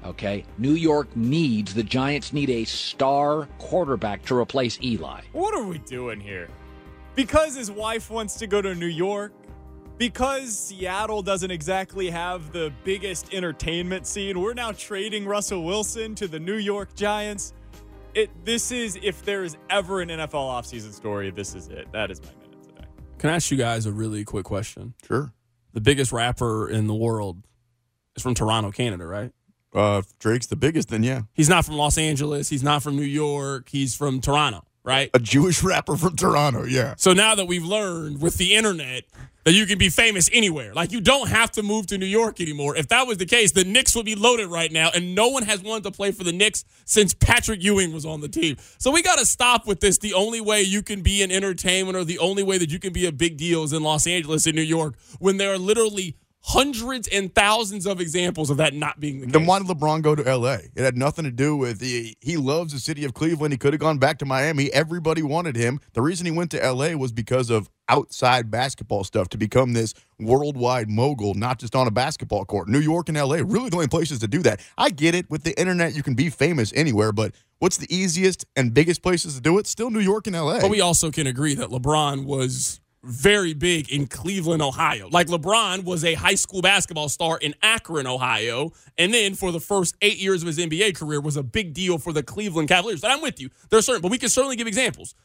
Okay? New York the Giants need a star quarterback to replace Eli. What are we doing here? Because his wife wants to go to New York? Because Seattle doesn't exactly have the biggest entertainment scene, we're now trading Russell Wilson to the New York Giants? This is, if there is ever an NFL offseason story, this is it. That is my minute today. Can I ask you guys a really quick question? Sure. The biggest rapper in the world is from Toronto, Canada, right? If Drake's the biggest, then yeah. He's not from Los Angeles. He's not from New York. He's from Toronto, right? A Jewish rapper from Toronto, yeah. So now that we've learned with the internet that you can be famous anywhere, like you don't have to move to New York anymore. If that was the case, the Knicks would be loaded right now, and no one has wanted to play for the Knicks since Patrick Ewing was on the team. So we got to stop with this. The only way you can be in entertainment or the only way that you can be a big deal is in Los Angeles and New York when there are literally hundreds and thousands of examples of that not being the case. Then why did LeBron go to L.A.? It had nothing to do with he loves the city of Cleveland. He could have gone back to Miami. Everybody wanted him. The reason he went to L.A. was because of outside basketball stuff to become this worldwide mogul, not just on a basketball court. New York and L.A. really the only places to do that. I get it. With the internet, you can be famous anywhere, but what's the easiest and biggest places to do it? Still New York and L.A. But we also can agree that LeBron was very big in Cleveland, Ohio. Like LeBron was a high school basketball star in Akron, Ohio, and then for the first 8 years of his NBA career was a big deal for the Cleveland Cavaliers. And I'm with you. There's certain, but we can certainly give examples.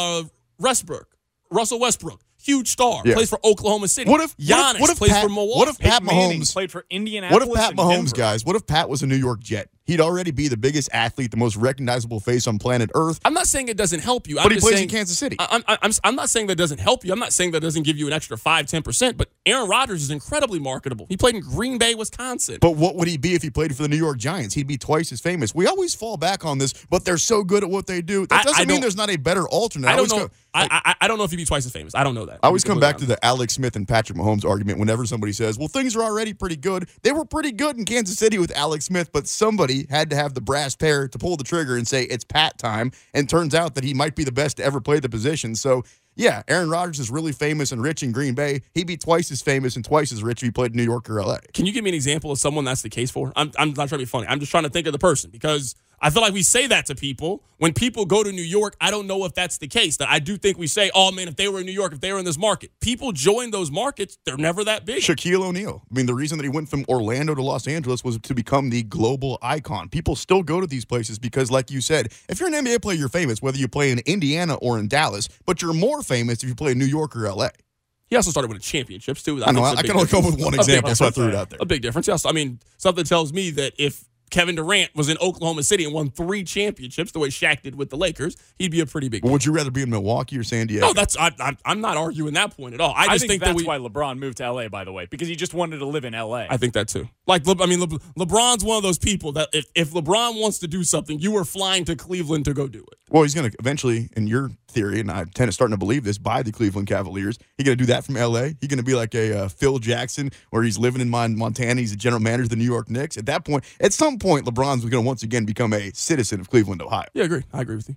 Russell Westbrook, huge star, plays for Oklahoma City. Giannis plays for Milwaukee. What if Pat Mahomes played for Indianapolis? What if Pat Mahomes, guys? What if Pat was a New York Jet? He'd already be the biggest athlete, the most recognizable face on planet Earth. I'm not saying it doesn't help you. But he plays in Kansas City. I'm not saying that doesn't help you. I'm not saying that doesn't give you an extra 5-10%, but Aaron Rodgers is incredibly marketable. He played in Green Bay, Wisconsin. But what would he be if he played for the New York Giants? He'd be twice as famous. We always fall back on this, but they're so good at what they do. That doesn't mean there's not a better alternate. I don't know. I don't know if he'd be twice as famous. I don't know that. I always come back to the Alex Smith and Patrick Mahomes argument whenever somebody says, well, things are already pretty good. They were pretty good in Kansas City with Alex Smith, but somebody had to have the brass pair to pull the trigger and say it's Pat time, and turns out that he might be the best to ever play the position. So, yeah, Aaron Rodgers is really famous and rich in Green Bay. He'd be twice as famous and twice as rich if he played in New York or L.A. Can you give me an example of someone that's the case for? I'm not trying to be funny. I'm just trying to think of the person because I feel like we say that to people. When people go to New York, I don't know if that's the case. That I do think we say, oh, man, if they were in New York, if they were in this market. People join those markets. They're never that big. Shaquille O'Neal. I mean, the reason that he went from Orlando to Los Angeles was to become the global icon. People still go to these places because, like you said, if you're an NBA player, you're famous, whether you play in Indiana or in Dallas, but you're more famous if you play in New York or L.A. He also started winning championships, too. I know. I can only come up with one example, so I threw it out there. A big difference. Yes. I mean, something tells me that if Kevin Durant was in Oklahoma City and won 3 championships the way Shaq did with the Lakers, he'd be a pretty big. Would you rather be in Milwaukee or San Diego? No, I'm not arguing that point at all. I just think that's why LeBron moved to LA, by the way, because he just wanted to live in LA. I think that too. Like, I mean, LeBron's one of those people that if LeBron wants to do something, you are flying to Cleveland to go do it. Well, he's going to eventually, in your theory, and I'm starting to believe this, buy the Cleveland Cavaliers. He's going to do that from L.A. He's going to be like a Phil Jackson, where he's living in Montana. He's the general manager of the New York Knicks. At that point, at some point, LeBron's going to once again become a citizen of Cleveland, Ohio. Yeah, I agree with you.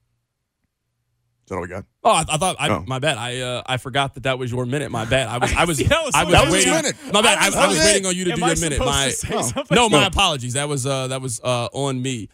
Is that all we got? Oh, I thought. My bad. I forgot that was your minute. My bad. I was waiting. My bad. I was waiting on you to do your minute. My apologies. That was on me.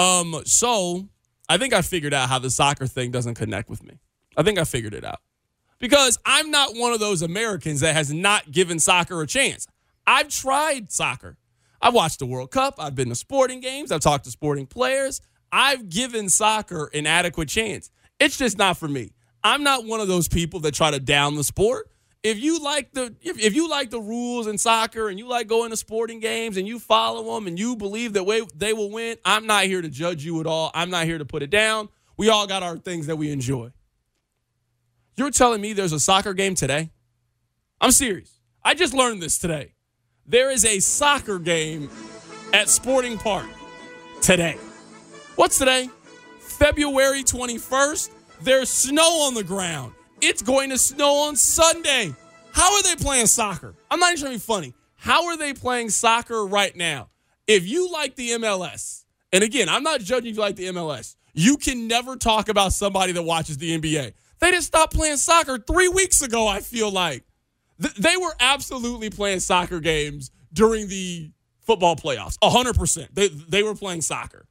So I think I figured out how the soccer thing doesn't connect with me. I think I figured it out. Because I'm not one of those Americans that has not given soccer a chance. I've tried soccer. I've watched the World Cup. I've been to sporting games. I've talked to sporting players. I've given soccer an adequate chance. It's just not for me. I'm not one of those people that try to down the sport. If you like the rules in soccer and you like going to sporting games and you follow them and you believe that they will win, I'm not here to judge you at all. I'm not here to put it down. We all got our things that we enjoy. You're telling me there's a soccer game today? I'm serious. I just learned this today. There is a soccer game at Sporting Park today. What's today? February 21st. There's snow on the ground. It's going to snow on Sunday. How are they playing soccer? I'm not even trying to be funny. How are they playing soccer right now? If you like the MLS, and again, I'm not judging if you like the MLS, you can never talk about somebody that watches the NBA. They just stopped playing soccer 3 weeks ago, I feel like. They were absolutely playing soccer games during the football playoffs. 100%. They were playing soccer.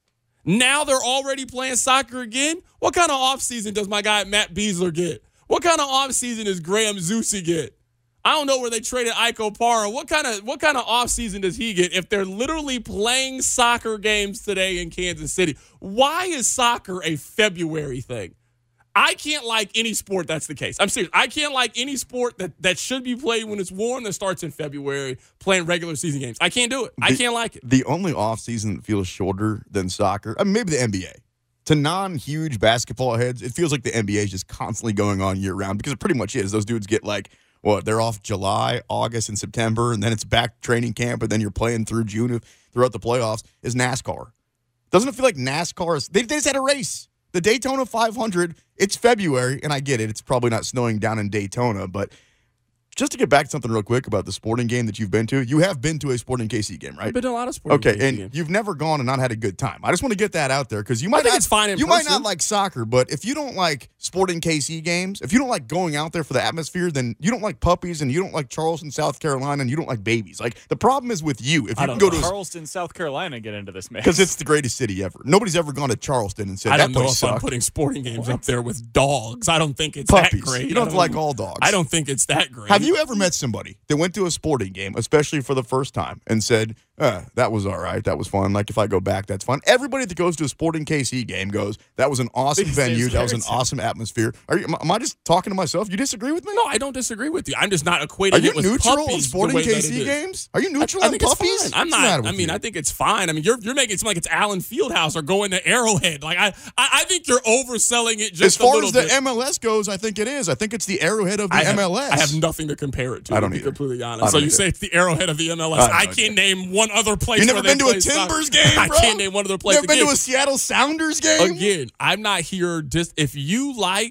Now they're already playing soccer again? What kind of offseason does my guy Matt Beasler get? What kind of offseason does Graham Zusi get? I don't know where they traded Ike Opara. What kind of offseason does he get if they're literally playing soccer games today in Kansas City? Why is soccer a February thing? I can't like any sport that's the case. I'm serious. I can't like any sport that should be played when it's warm that starts in February playing regular season games. I can't do it. I can't like it. The only offseason that feels shorter than soccer, I mean, maybe the NBA. To non-huge basketball heads, it feels like the NBA is just constantly going on year-round because it pretty much is. Those dudes get they're off July, August, and September, and then it's back training camp, and then you're playing through June throughout the playoffs, is NASCAR. Doesn't it feel like NASCAR they just had a race? The Daytona 500, it's February, and I get it. It's probably not snowing down in Daytona, but just to get back to something real quick about the sporting game that you've been to, you have been to a Sporting KC game, right? I've been to a lot of sporting games. Okay, and you've never gone and not had a good time. I just want to get that out there because you might think it's fine in you person. might not like soccer, but if you don't like Sporting KC games, if you don't like going out there for the atmosphere, then you don't like puppies and you don't like Charleston, South Carolina, and you don't like babies. Like the problem is with you. If you can go to Charleston, South Carolina, get into this mix because it's the greatest city ever. Nobody's ever gone to Charleston and said that place sucked. I'm putting sporting games up there with dogs. I don't think it's puppies. That great. You don't like all dogs. I don't think it's that great. Have you ever met somebody that went to a sporting game, especially for the first time, and said, that was all right, that was fun, like if I go back, that's fun? Everybody that goes to a Sporting KC game goes, that was an awesome venue, that was an awesome atmosphere. Am I just talking to myself? You disagree with me? No, I don't disagree with you. I'm just not equating it with neutral puppies on Sporting KC games? Are you neutral on puppies? It's fine. I'm not. I mean, I think it's fine. I mean, you're making it seem like it's Allen Fieldhouse or going to Arrowhead. Like I think you're overselling it just as far a little as the bit. MLS goes, I think it is. I think it's the Arrowhead of the MLS. I have nothing to compare it to. I don't to be either. completely honest. So you say it's the Arrowhead of the MLS. I can't name one other place. You never been to a Timbers game, bro? I can't name one other place. You ever been to a Seattle Sounders game? Again, I'm not here just if you like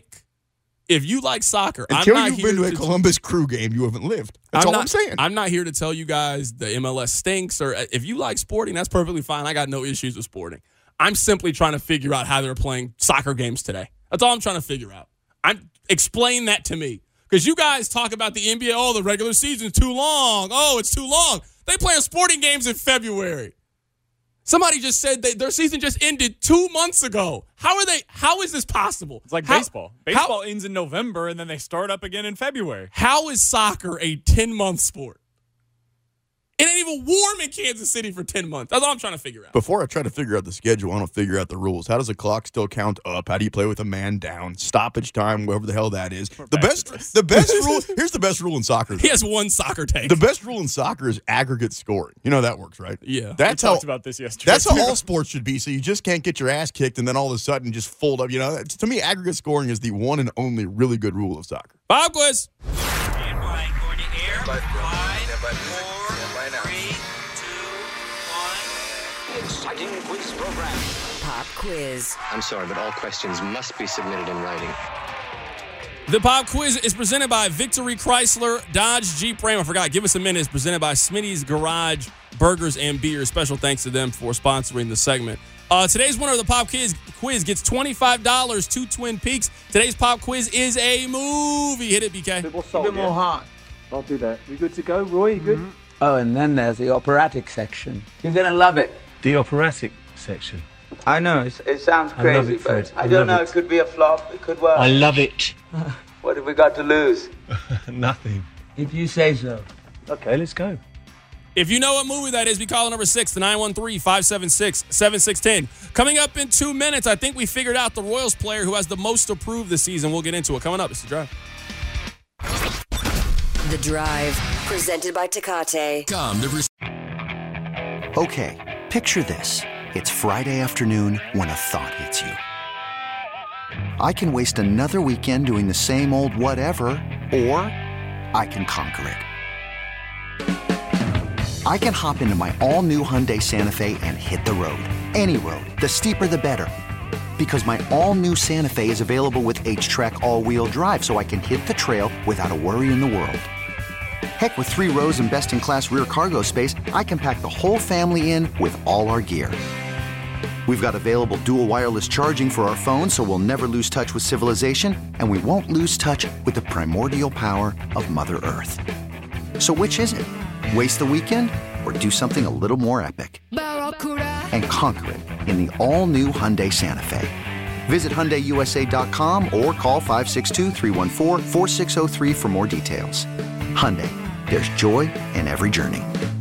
soccer. Until I'm not you've been to a Columbus Crew game, you haven't lived. That's all I'm saying. I'm not here to tell you guys the MLS stinks, or if you like sporting, that's perfectly fine. I got no issues with sporting. I'm simply trying to figure out how they're playing soccer games today. That's all I'm trying to figure out. Explain that to me. Because you guys talk about the NBA, oh, the regular season's too long. Oh, it's too long. They play sporting games in February. Somebody just said their season just ended 2 months ago. How is this possible? It's like baseball. Baseball ends in November, and then they start up again in February. How is soccer a 10-month sport? It ain't even warm in Kansas City for 10 months. That's all I'm trying to figure out. Before I try to figure out the schedule, I don't figure out the rules. How does the clock still count up? How do you play with a man down? Stoppage time, whatever the hell that is. The best rule. Here's the best rule in soccer. He has one soccer take. The best rule in soccer is aggregate scoring. You know how that works, right? Yeah. We talked about this yesterday. That's how all sports should be. So you just can't get your ass kicked and then all of a sudden just fold up. You know, to me, aggregate scoring is the one and only really good rule of soccer. Bob Quiz. Stand by, going to air. 5, 4, 3, 2, 1. Exciting quiz program. Pop quiz. I'm sorry, but all questions must be submitted in writing. The Pop Quiz is presented by Victory Chrysler, Dodge, Jeep, Ram. I forgot. Give us a minute. It's presented by Smitty's Garage Burgers and Beer. Special thanks to them for sponsoring the segment. Today's winner of the Pop Quiz gets $25 to Twin Peaks. Today's Pop Quiz is a movie. Hit it, BK. A bit more hot. I'll do that. We good to go, Roy? You good? Oh, and then there's the operatic section. You're going to love it. The operatic section. I know, it sounds crazy, I love it, Fred. but I don't know, it could be a flop, it could work. I love it. What have we got to lose? Nothing. If you say so. Okay, let's go. If you know what movie that is, we call number 6 to 913-576-7610. Coming up in 2 minutes, I think we figured out the Royals player who has the most approved this season. We'll get into it. Coming up, it's The Drive. The Drive, presented by Tecate. Okay, picture this. It's Friday afternoon when a thought hits you. I can waste another weekend doing the same old whatever, or I can conquer it. I can hop into my all-new Hyundai Santa Fe and hit the road. Any road. The steeper, the better. Because my all-new Santa Fe is available with H-Track all-wheel drive, so I can hit the trail without a worry in the world. Heck, with 3 rows and best-in-class rear cargo space, I can pack the whole family in with all our gear. We've got available dual wireless charging for our phones, so we'll never lose touch with civilization, and we won't lose touch with the primordial power of Mother Earth. So which is it? Waste the weekend or do something a little more epic and conquer it in the all-new Hyundai Santa Fe. Visit HyundaiUSA.com or call 562-314-4603 for more details. Hyundai, there's joy in every journey.